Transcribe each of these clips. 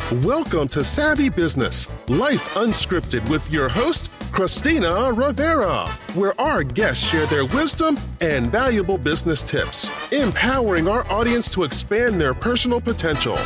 Welcome to Savvy Business, Life Unscripted with your host, Christina Rivera, where our guests share their wisdom and valuable business tips, empowering our audience to expand their personal potential.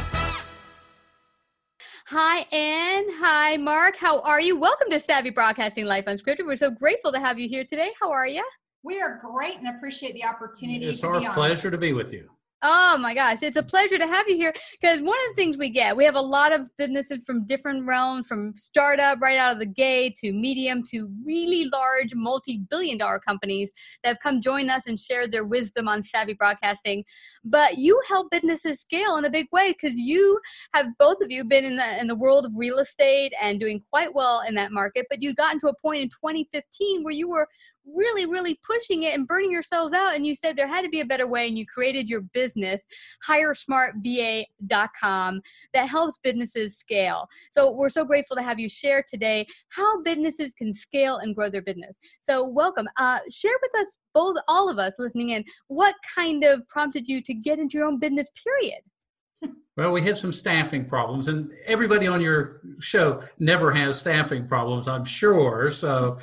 Hi, Ann. Hi, Mark. How are you? Welcome to Savvy Broadcasting Life Unscripted. We're so grateful to have you here today. How are you? We are great and appreciate the opportunity. It's our pleasure to be with you. Oh my gosh, it's a pleasure to have you here because one of the things we have a lot of businesses from different realms, from startup right out of the gate to medium to really large multi-billion-dollar companies that have come join us and shared their wisdom on Savvy Broadcasting. But you help businesses scale in a big way because both of you been in the world of real estate and doing quite well in that market. But you gotten to a point in 2015 where you were really pushing it and burning yourselves out, and you said there had to be a better way, and you created your business, HireSmartVA.com, that helps businesses scale. So we're so grateful to have you share today how businesses can scale and grow their business. So welcome. Share with us, all of us listening in, what kind of prompted you to get into your own business, period? Well, we had some staffing problems, and everybody on your show never has staffing problems, I'm sure. So,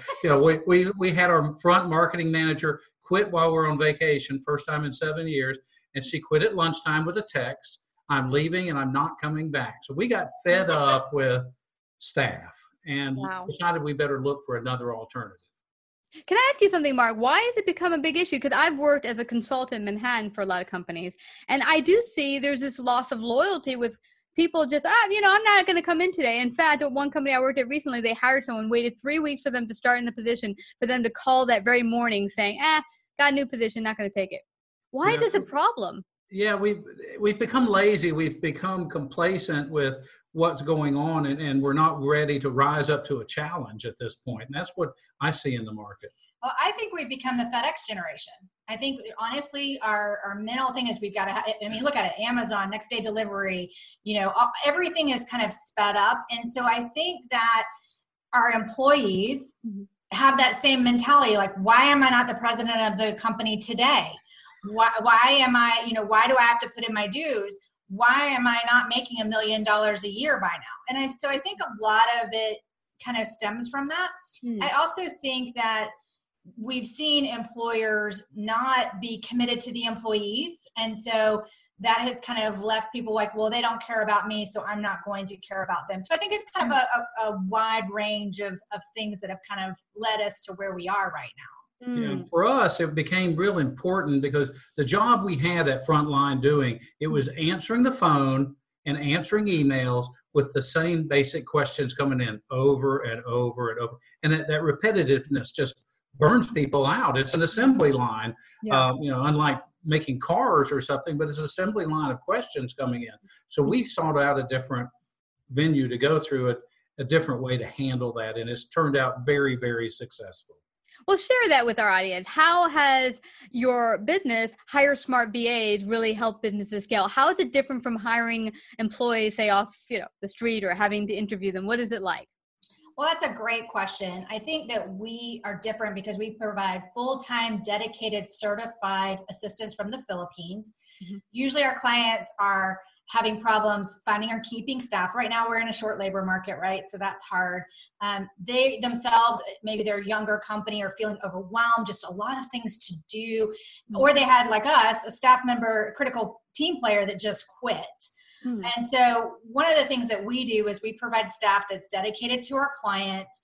we had our front marketing manager quit while we're on vacation, first time in 7 years, and she quit at lunchtime with a text, "I'm leaving and I'm not coming back." So we got fed up with staff and decided we better look for another alternative. Can I ask you something, Mark? Why has it become a big issue? Because I've worked as a consultant in Manhattan for a lot of companies, and I do see there's this loss of loyalty with people just, I'm not going to come in today. In fact, at one company I worked at recently, they hired someone, waited 3 weeks for them to start in the position, for them to call that very morning saying, got a new position, not going to take it. Why is this a problem? Yeah, we've become lazy. We've become complacent with what's going on, and we're not ready to rise up to a challenge at this point. And that's what I see in the market. Well, I think we've become the FedEx generation. I think, honestly, our mental thing is we've got to look at it, Amazon, next day delivery, everything is kind of sped up. And so I think that our employees have that same mentality, like, why am I not the president of the company today? Why am I, why do I have to put in my dues? Why am I not making $1 million a year by now? And so I think a lot of it kind of stems from that. I also think that we've seen employers not be committed to the employees. And so that has kind of left people like, well, they don't care about me, so I'm not going to care about them. So I think it's kind of a wide range of things that have kind of led us to where we are right now. Yeah, for us, it became real important because the job we had at Frontline doing, it was answering the phone and answering emails with the same basic questions coming in over and over and over. And that repetitiveness just burns people out. It's an assembly line, unlike making cars or something, but it's an assembly line of questions coming in. So we sought out a different venue to go through it, a different way to handle that. And it's turned out very, very successful. Well, share that with our audience. How has your business, Hire Smart VAs, really helped businesses scale? How is it different from hiring employees, say, off the street or having to interview them? What is it like? Well, that's a great question. I think that we are different because we provide full-time, dedicated, certified assistants from the Philippines. Usually our clients are having problems finding or keeping staff. Right now we're in a short labor market, right? So that's hard. They themselves, maybe they're a younger company, are feeling overwhelmed, just a lot of things to do. Or they had, like us, a staff member, a critical team player that just quit. And so one of the things that we do is we provide staff that's dedicated to our clients.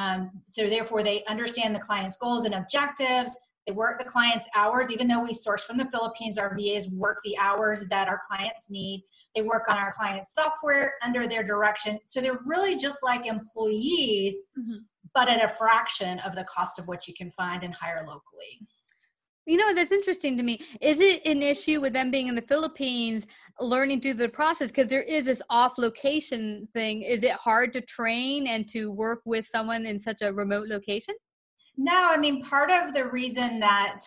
So therefore they understand the client's goals and objectives. They work the client's hours. Even though we source from the Philippines, our VAs work the hours that our clients need. They work on our client's software under their direction. So they're really just like employees, but at a fraction of the cost of what you can find and hire locally. That's interesting to me. Is it an issue with them being in the Philippines, learning through the process? Because there is this off-location thing. Is it hard to train and to work with someone in such a remote location? No, part of the reason that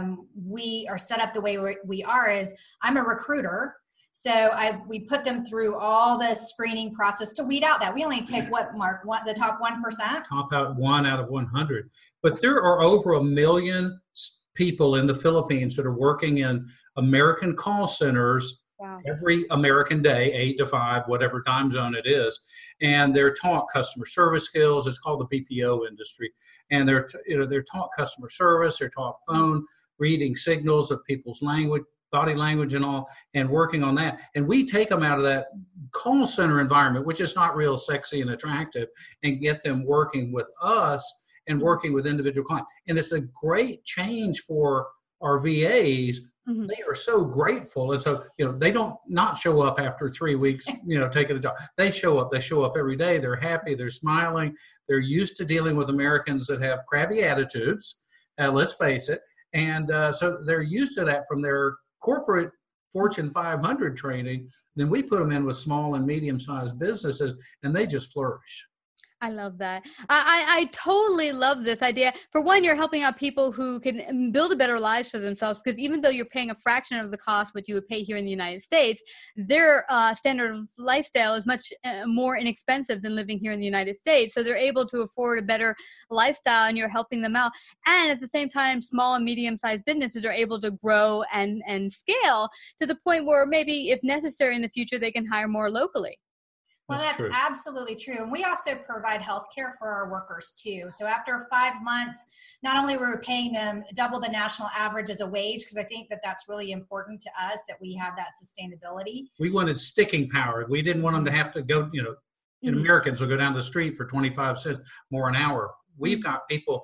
we are set up the way we are is I'm a recruiter. So we put them through all the screening process to weed out that. We only take the top 1%? Top out 1 out of 100. But there are over 1 million people in the Philippines that are working in American call centers Wow. every American day, 8 to 5, whatever time zone it is. And they're taught customer service skills. It's called the BPO industry. And they're taught customer service. They're taught phone reading signals of people's language, body language and all, and working on that. And we take them out of that call center environment, which is not real sexy and attractive, and get them working with us and working with individual clients. And it's a great change for our VAs. Mm-hmm. They are so grateful. And so, they don't not show up after 3 weeks, taking the job. They show up every day. They're happy. They're smiling. They're used to dealing with Americans that have crabby attitudes. Let's face it. And so they're used to that from their corporate Fortune 500 training. Then we put them in with small and medium-sized businesses, and they just flourish. I love that. I totally love this idea. For one, you're helping out people who can build a better lives for themselves, because even though you're paying a fraction of the cost what you would pay here in the United States, their standard of lifestyle is much more inexpensive than living here in the United States. So they're able to afford a better lifestyle, and you're helping them out. And at the same time, small and medium-sized businesses are able to grow and scale to the point where maybe, if necessary in the future, they can hire more locally. Well, that's true. Absolutely true. And we also provide health care for our workers too. So after 5 months, not only were we paying them double the national average as a wage, because I think that that's really important to us, that we have that sustainability. We wanted sticking power. We didn't want them to have to go, Americans will go down the street for 25 cents more an hour. We've got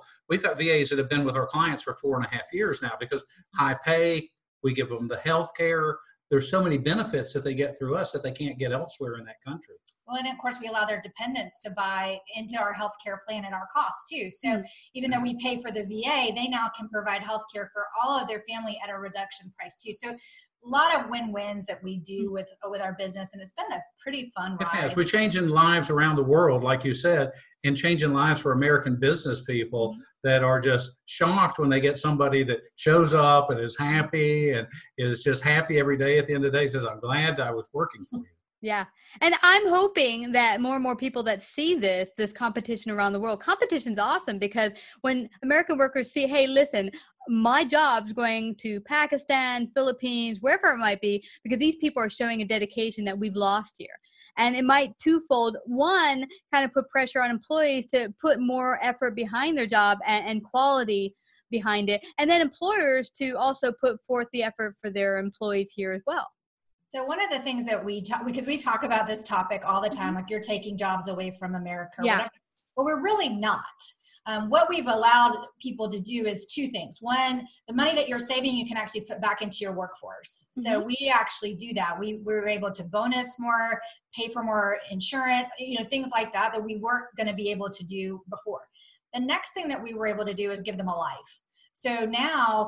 VAs that have been with our clients for 4.5 years now, because high pay, we give them the health care. There's so many benefits that they get through us that they can't get elsewhere in that country. Well, and of course, we allow their dependents to buy into our healthcare plan at our cost too. So even though we pay for the VA, they now can provide healthcare for all of their family at a reduction price too. So a lot of win-wins that we do with our business, and it's been a pretty fun ride. It has. We're changing lives around the world, like you said, and changing lives for American business people that are just shocked when they get somebody that shows up and is happy and is just happy every day. At the end of the day, says, "I'm glad I was working for you." Yeah. And I'm hoping that more and more people that see this competition around the world, competition's awesome, because when American workers see, hey, listen, my job's going to Pakistan, Philippines, wherever it might be, because these people are showing a dedication that we've lost here. And it might twofold. One, kind of put pressure on employees to put more effort behind their job and quality behind it. And then employers to also put forth the effort for their employees here as well. So one of the things that because we talk about this topic all the time, like you're taking jobs away from America, or whatever, but we're really not. What we've allowed people to do is two things. One, the money that you're saving, you can actually put back into your workforce. So we actually do that. We were able to bonus more, pay for more insurance, things like that we weren't going to be able to do before. The next thing that we were able to do is give them a life. So now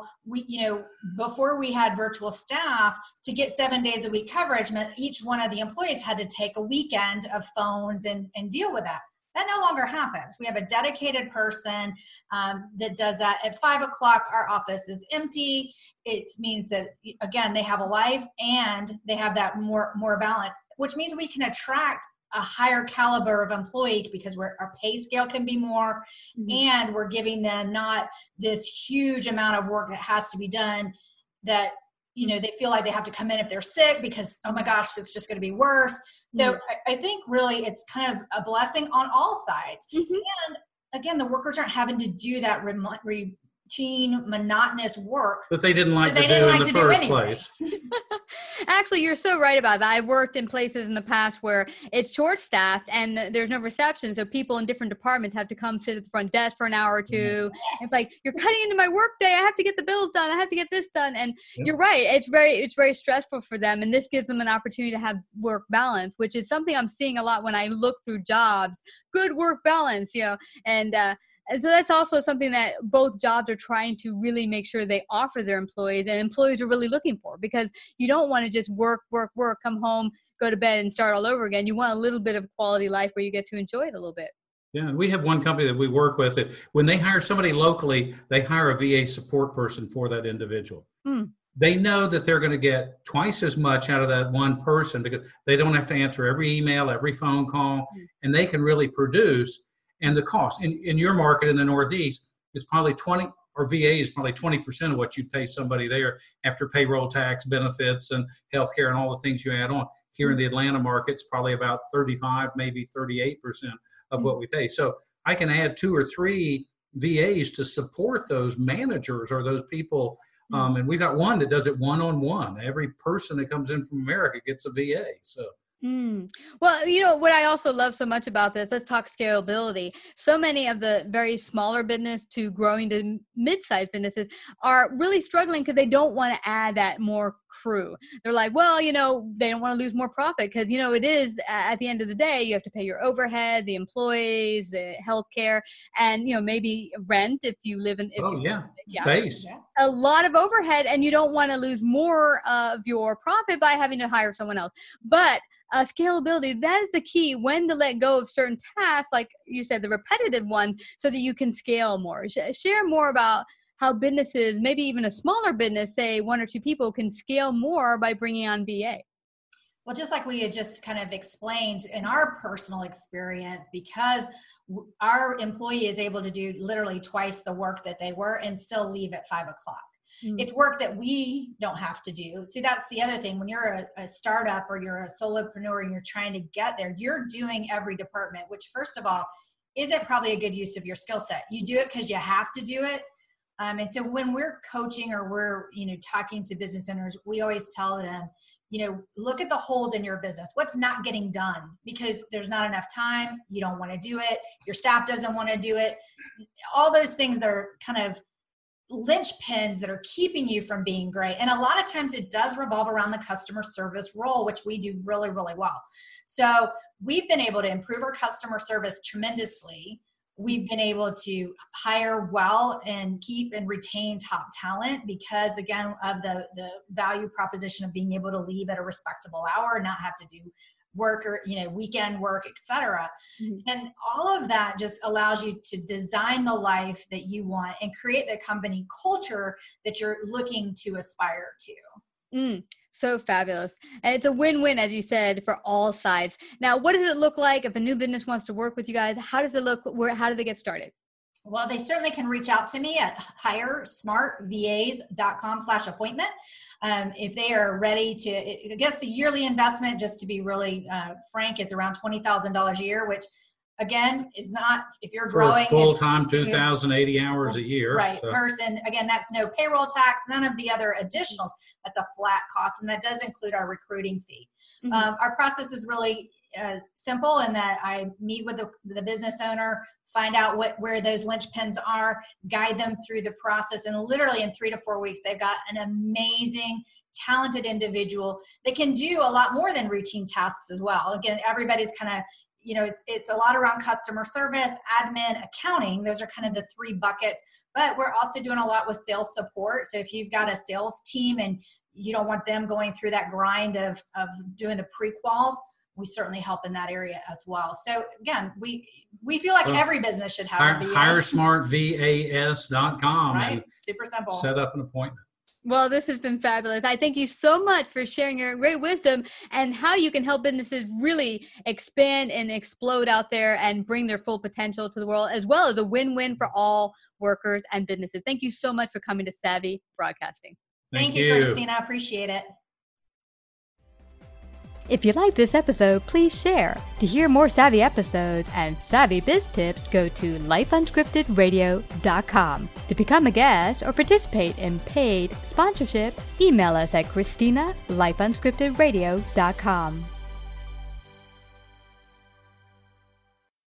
before we had virtual staff, to get 7 days a week coverage meant each one of the employees had to take a weekend of phones and deal with that. That no longer happens. We have a dedicated person that does that. At 5 o'clock, our office is empty. It means that, again, they have a life and they have that more balance, which means we can attract a higher caliber of employee, because our pay scale can be more, and we're giving them not this huge amount of work that has to be done that, they feel like they have to come in if they're sick because, oh my gosh, it's just going to be worse. So I think really it's kind of a blessing on all sides. And again, the workers aren't having to do that routine, monotonous work that they didn't like to do in the first place. Actually, you're so right about that. I've worked in places in the past where it's short-staffed and there's no reception, so people in different departments have to come sit at the front desk for an hour or two. It's like, you're cutting into my work day. I have to get the bills done. I have to get this done. And you're right. It's very stressful for them, and this gives them an opportunity to have work balance, which is something I'm seeing a lot when I look through jobs. Good work balance, and so that's also something that both jobs are trying to really make sure they offer their employees, and employees are really looking for, because you don't want to just work, come home, go to bed and start all over again. You want a little bit of quality life where you get to enjoy it a little bit. Yeah, and we have one company that we work with that when they hire somebody locally, they hire a VA support person for that individual. They know that they're going to get twice as much out of that one person, because they don't have to answer every email, every phone call, and they can really produce. And the cost in your market in the Northeast is probably our VA is probably 20% of what you'd pay somebody there after payroll tax, benefits, and healthcare and all the things you add on. Here in the Atlanta market, it's probably about 35, maybe 38% of what we pay. So I can add 2 or 3 VAs to support those managers or those people. And we got one that does it one-on-one. Every person that comes in from America gets a VA. So. Well, you know, what I also love so much about this, let's talk scalability. So many of the very smaller business to growing to mid-sized businesses are really struggling because they don't want to add that more crew. They're like, well, you know, they don't want to lose more profit because, you know, it is at the end of the day, you have to pay your overhead, the employees, the healthcare, and, you know, maybe rent if you live in. Space. A lot of overhead, and you don't want to lose more of your profit by having to hire someone else. But scalability, that is the key, when to let go of certain tasks, like you said, the repetitive ones, so that you can scale more. Share more about how businesses, maybe even a smaller business, say 1 or 2 people, can scale more by bringing on VA. Well, just like we had just kind of explained in our personal experience, because our employee is able to do literally twice the work that they were and still leave at 5 o'clock. It's work that we don't have to do. See, that's the other thing. When you're a startup or you're a solopreneur and you're trying to get there, you're doing every department, which first of all, isn't probably a good use of your skill set. You do it because you have to do it. And so when we're coaching or we're, you know, talking to business owners, we always tell them, you know, look at the holes in your business. What's not getting done because there's not enough time. You don't want to do it. Your staff doesn't want to do it. All those things that are kind of linchpins that are keeping you from being great. And a lot of times it does revolve around the customer service role, which we do really, really well. So we've been able to improve our customer service tremendously. We've been able to hire well and keep and retain top talent because, again, of the value proposition of being able to leave at a respectable hour, not have to do work or, you know, weekend work, etc. And all of that just allows you to design the life that you want and create the company culture that you're looking to aspire to. So fabulous. And it's a win-win, as you said, for all sides. Now, what does it look like if a new business wants to work with you guys? How does it look? How do they get started? Well, they certainly can reach out to me at hiresmartvas.com/appointment. If they are ready to, I guess the yearly investment, just to be really frank, is around $20,000 a year, which again is not, if you're growing full-time, 2,080 hours a year. Right. So. Person, again, that's no payroll tax, none of the other additionals. That's a flat cost. And that does include our recruiting fee. Our process is really simple in that I meet with the business owner, find out where those linchpins are, guide them through the process. And literally in 3 to 4 weeks, they've got an amazing, talented individual that can do a lot more than routine tasks as well. Again, everybody's kind of, you know, it's a lot around customer service, admin, accounting. Those are kind of the 3 buckets, but we're also doing a lot with sales support. So if you've got a sales team and you don't want them going through that grind of doing the pre-quals, we certainly help in that area as well. So again, we feel like every business should have a VA. HireSmartVAS.com. Right, super simple. Set up an appointment. Well, this has been fabulous. I thank you so much for sharing your great wisdom and how you can help businesses really expand and explode out there and bring their full potential to the world, as well as a win-win for all workers and businesses. Thank you so much for coming to Savvy Broadcasting. Thank you, Christina. I appreciate it. If you like this episode, please share. To hear more Savvy episodes and Savvy Biz Tips, go to lifeunscriptedradio.com. To become a guest or participate in paid sponsorship, email us at Christina@lifeunscriptedradio.com.